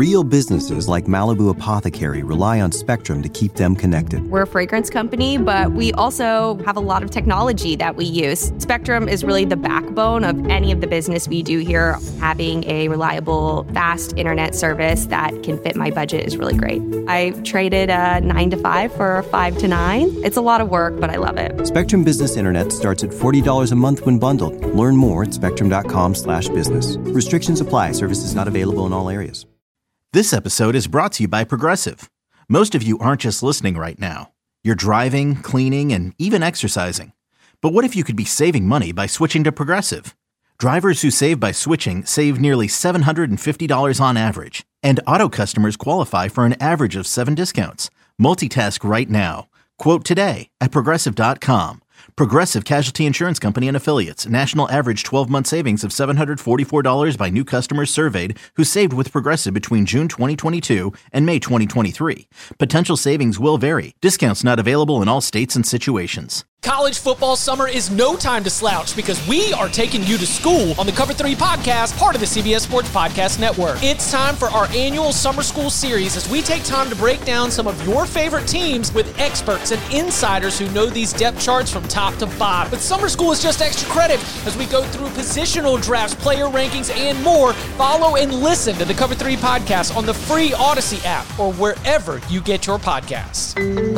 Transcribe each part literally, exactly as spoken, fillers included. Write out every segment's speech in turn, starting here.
Real businesses like Malibu Apothecary rely on Spectrum to keep them connected. We're a fragrance company, but we also have a lot of technology that we use. Spectrum is really the backbone of any of the business we do here. Having a reliable, fast internet service that can fit my budget is really great. I traded a nine to five for a five to nine. It's a lot of work, but I love it. Spectrum Business Internet starts at forty dollars a month when bundled. Learn more at spectrum.com slash business. Restrictions apply. Services not available in all areas. This episode is brought to you by Progressive. Most of you aren't just listening right now. You're driving, cleaning, and even exercising. But what if you could be saving money by switching to Progressive? Drivers who save by switching save nearly seven hundred fifty dollars on average. And auto customers qualify for an average of seven discounts. Multitask right now. Quote today at Progressive dot com. Progressive Casualty Insurance Company and Affiliates. National average twelve-month savings of seven hundred forty-four dollars by new customers surveyed who saved with Progressive between June twenty twenty-two and May twenty twenty-three. Potential savings will vary. Discounts not available in all states and situations. College football summer is no time to slouch because we are taking you to school on the Cover three podcast, part of the C B S Sports Podcast Network. It's time for our annual summer school series as we take time to break down some of your favorite teams with experts and insiders who know these depth charts from top to bottom. But summer school is just extra credit as we go through positional drafts, player rankings, and more. Follow and listen to the Cover three podcast on the free Odyssey app or wherever you get your podcasts.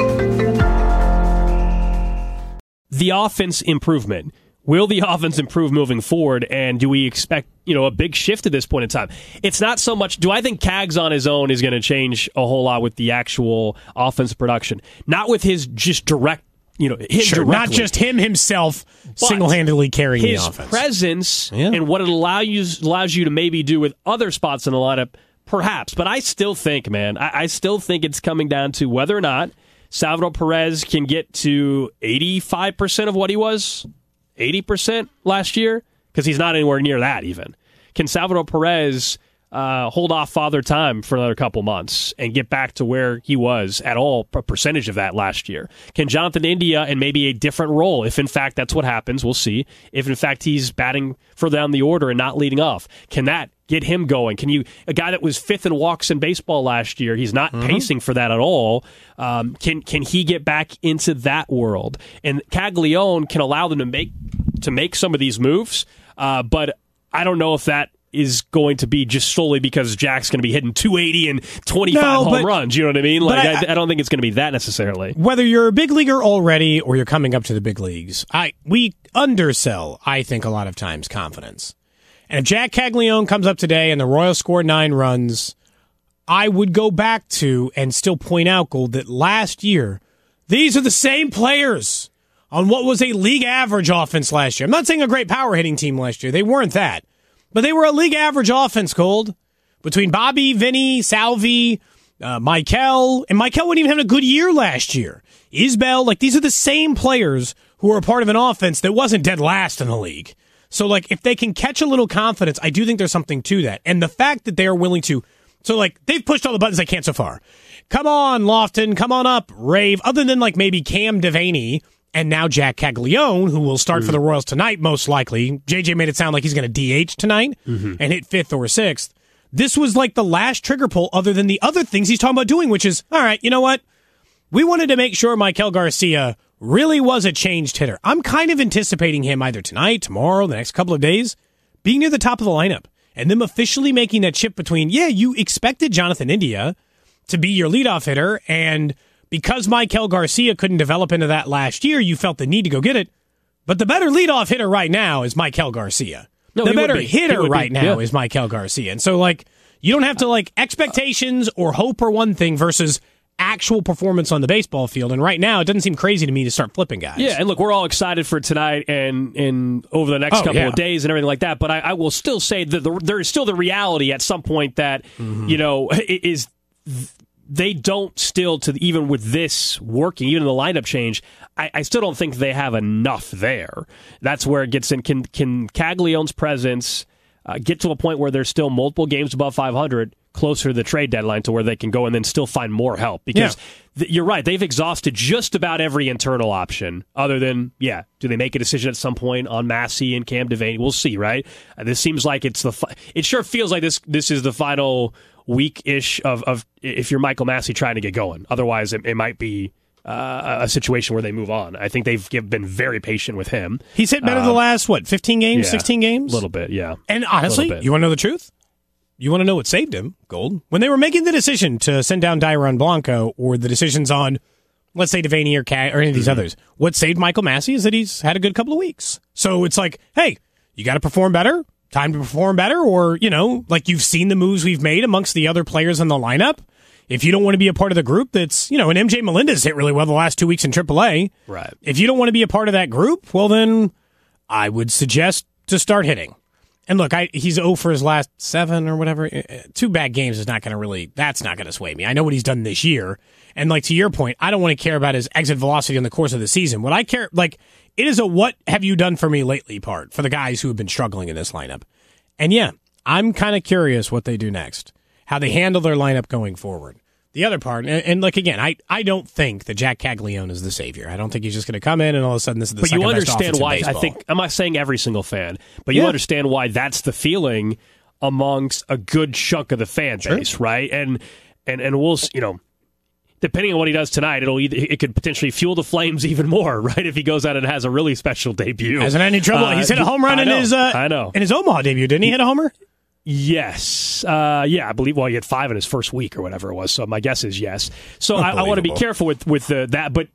The offense improvement. Will the offense improve moving forward, and do we expect, you know, a big shift at this point in time? It's not so much, do I think Cags on his own is going to change a whole lot with the actual offensive production? Not with his just direct, you know, him sure, directly. Not just him himself single-handedly carrying his the offense. Presence yeah. and what it allow you, allows you to maybe do with other spots in the lineup, perhaps. But I still think, man, I, I still think it's coming down to whether or not Salvador Perez can get to eighty-five percent of what he was, eighty percent last year, because he's not anywhere near that even. Can Salvador Perez uh, hold off Father Time for another couple months and get back to where he was at all, a percentage of that last year? Can Jonathan India, in maybe a different role, if in fact that's what happens, we'll see, if in fact he's batting further down the order and not leading off, can that get him going? Can you, a guy that was fifth in walks in baseball last year, he's not mm-hmm. pacing for that at all. Um, can can he get back into that world? And Caglione can allow them to make to make some of these moves, uh, but I don't know if that is going to be just solely because Jack's going to be hitting two eighty and twenty-five no, home but, runs. You know what I mean? Like I, I, I don't think it's going to be that necessarily. Whether you're a big leaguer already or you're coming up to the big leagues, I we undersell, I think, a lot of times confidence. And if Jack Caglione comes up today and the Royals score nine runs, I would go back to and still point out, Gold, that last year, these are the same players on what was a league average offense last year. I'm not saying a great power hitting team last year. They weren't that. But they were a league average offense, Gold. Between Bobby, Vinny, Salvi, uh, Michael, and Michael wouldn't even have a good year last year. Isbell, like these are the same players who are a part of an offense that wasn't dead last in the league. So, like, if they can catch a little confidence, I do think there's something to that. And the fact that they are willing to, so, like, they've pushed all the buttons they can so far. Come on, Lofton, come on up, Rave. Other than, like, maybe Cam Devaney and now Jack Caglione, who will start mm. for the Royals tonight, most likely. J J made it sound like he's going to D H tonight mm-hmm. and hit fifth or sixth. This was, like, the last trigger pull other than the other things he's talking about doing, which is, all right, you know what? We wanted to make sure Michael Garcia really was a changed hitter. I'm kind of anticipating him either tonight, tomorrow, the next couple of days, being near the top of the lineup, and them officially making that shift between, yeah, you expected Jonathan India to be your leadoff hitter, and because Michael Garcia couldn't develop into that last year, you felt the need to go get it. But the better leadoff hitter right now is Michael Garcia. No, the better be. hitter right be. now yeah. is Michael Garcia. And so, like, you don't have to, like, expectations or hope or one thing versus actual performance on the baseball field. And right now, it doesn't seem crazy to me to start flipping guys. Yeah, and look, we're all excited for tonight and, and over the next oh, couple yeah. of days and everything like that. But I, I will still say that the, there is still the reality at some point that, mm-hmm. you know, is they don't still, to even with this working, even the lineup change, I, I still don't think they have enough there. That's where it gets in. Can, can Caglione's presence uh, get to a point where there's still multiple games above five hundred? closer to the trade deadline to where they can go and then still find more help. Because Yeah. th- you're right, they've exhausted just about every internal option other than, yeah, do they make a decision at some point on Massey and Cam Devaney? We'll see, right? Uh, this seems like it's the, fi- it sure feels like this this is the final week-ish of, of if you're Michael Massey trying to get going. Otherwise, it, it might be uh, a situation where they move on. I think they've give, been very patient with him. He's hit better um, the last, what, fifteen games, yeah, sixteen games? A little bit, yeah. And honestly, you want to know the truth? You want to know what saved him, Gold? When they were making the decision to send down Dairon Blanco or the decisions on, let's say, Devaney or Cat or any of these mm-hmm. others, what saved Michael Massey is that he's had a good couple of weeks. So it's like, hey, you got to perform better, time to perform better, or, you know, like you've seen the moves we've made amongst the other players in the lineup. If you don't want to be a part of the group that's, you know, and M J Melendez hit really well the last two weeks in triple A. Right. If you don't want to be a part of that group, well, then I would suggest to start hitting. And look, I, he's oh for his last seven or whatever. Two bad games is not going to really, that's not going to sway me. I know what he's done this year. And like to your point, I don't want to care about his exit velocity in the course of the season. What I care, like, it is a what have you done for me lately part for the guys who have been struggling in this lineup. And yeah, I'm kind of curious what they do next, how they handle their lineup going forward. The other part, and, and like again, I, I don't think that Jack Caglione is the savior. I don't think he's just going to come in and all of a sudden this is the but second you best offense understand why in baseball. I think I'm not saying every single fan, but Yeah. you understand why that's the feeling amongst a good chunk of the fan base, Sure. right? And and and we'll you know, depending on what he does tonight, it'll either, it could potentially fuel the Flames even more, right? If he goes out and has a really special debut, Hasn't had any trouble. Uh, he's hit a home run I in know, his uh, I know in his Omaha debut. Didn't he hit a homer? Yes. Uh, yeah, I believe, well, he had five in his first week or whatever it was, so my guess is yes. So I, I want to be careful with, with the, that, but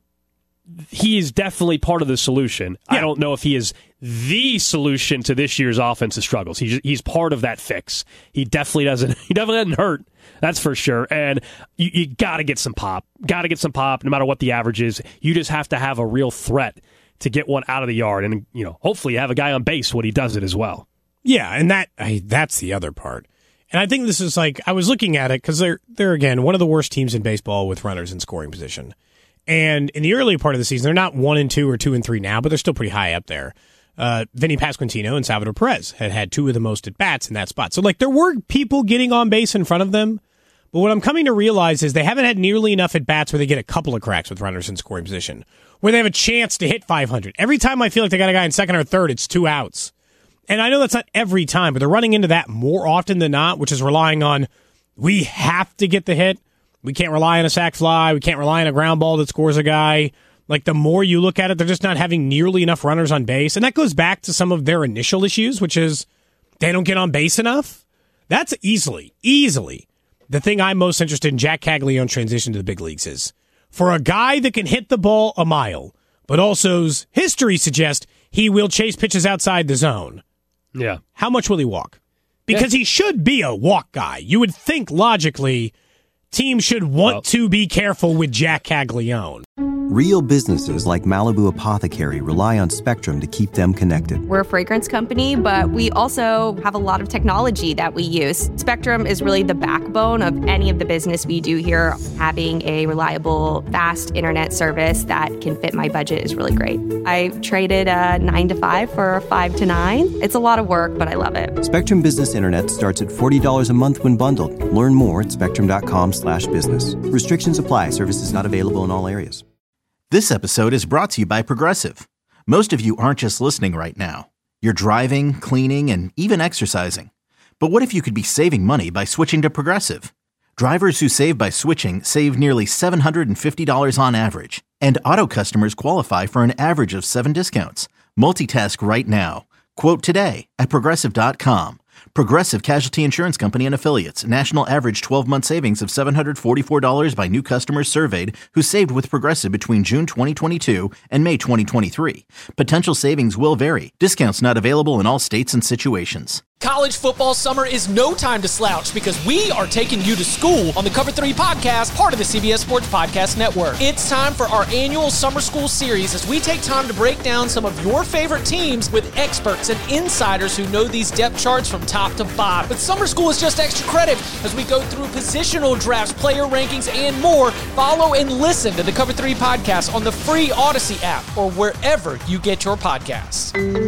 he is definitely part of the solution. Yeah. I don't know if he is the solution to this year's offensive struggles. He's, he's part of that fix. He definitely doesn't, he definitely doesn't hurt, that's for sure. And you, you got to get some pop. Got to get some pop, no matter what the average is. You just have to have a real threat to get one out of the yard. And, you know, hopefully you have a guy on base when he does it as well. Yeah, and that I, that's the other part. And I think this is like, I was looking at it because they're, they're, again, one of the worst teams in baseball with runners in scoring position. And in the early part of the season, they're not one and two or two and three now, but they're still pretty high up there. Uh, Vinny Pasquantino and Salvador Perez had had two of the most at-bats in that spot. So, like, there were people getting on base in front of them. But what I'm coming to realize is they haven't had nearly enough at-bats where they get a couple of cracks with runners in scoring position, where they have a chance to hit five hundred. Every time I feel like they got a guy in second or third, it's two outs. And I know that's not every time, but they're running into that more often than not, which is relying on, we have to get the hit. We can't rely on a sac fly. We can't rely on a ground ball that scores a guy. Like, the more you look at it, they're just not having nearly enough runners on base. And that goes back to some of their initial issues, which is they don't get on base enough. That's easily, easily the thing I'm most interested in Jack Caglione's transition to the big leagues is. For a guy that can hit the ball a mile, but also's history suggests he will chase pitches outside the zone. Yeah. How much will he walk? Because yeah. he should be a walk guy. You would think logically teams should want well. to be careful with Jack Caglione. Real businesses like Malibu Apothecary rely on Spectrum to keep them connected. We're a fragrance company, but we also have a lot of technology that we use. Spectrum is really the backbone of any of the business we do here. Having a reliable, fast internet service that can fit my budget is really great. I traded a nine to five for a five to nine. It's a lot of work, but I love it. Spectrum Business Internet starts at forty dollars a month when bundled. Learn more at spectrum.com slash business. Restrictions apply. Services not available in all areas. This episode is brought to you by Progressive. Most of you aren't just listening right now. You're driving, cleaning, and even exercising. But what if you could be saving money by switching to Progressive? Drivers who save by switching save nearly seven hundred fifty dollars on average. And auto customers qualify for an average of seven discounts. Multitask right now. Quote today at Progressive dot com. Progressive Casualty Insurance Company and Affiliates. National average twelve-month savings of seven hundred forty-four dollars by new customers surveyed who saved with Progressive between June twenty twenty-two and May twenty twenty-three. Potential savings will vary. Discounts not available in all states and situations. College football summer is no time to slouch because we are taking you to school on the Cover three podcast, part of the C B S Sports Podcast Network. It's time for our annual summer school series as we take time to break down some of your favorite teams with experts and insiders who know these depth charts from top to bottom. But summer school is just extra credit as we go through positional drafts, player rankings, and more. Follow and listen to the Cover three podcast on the free Odyssey app or wherever you get your podcasts.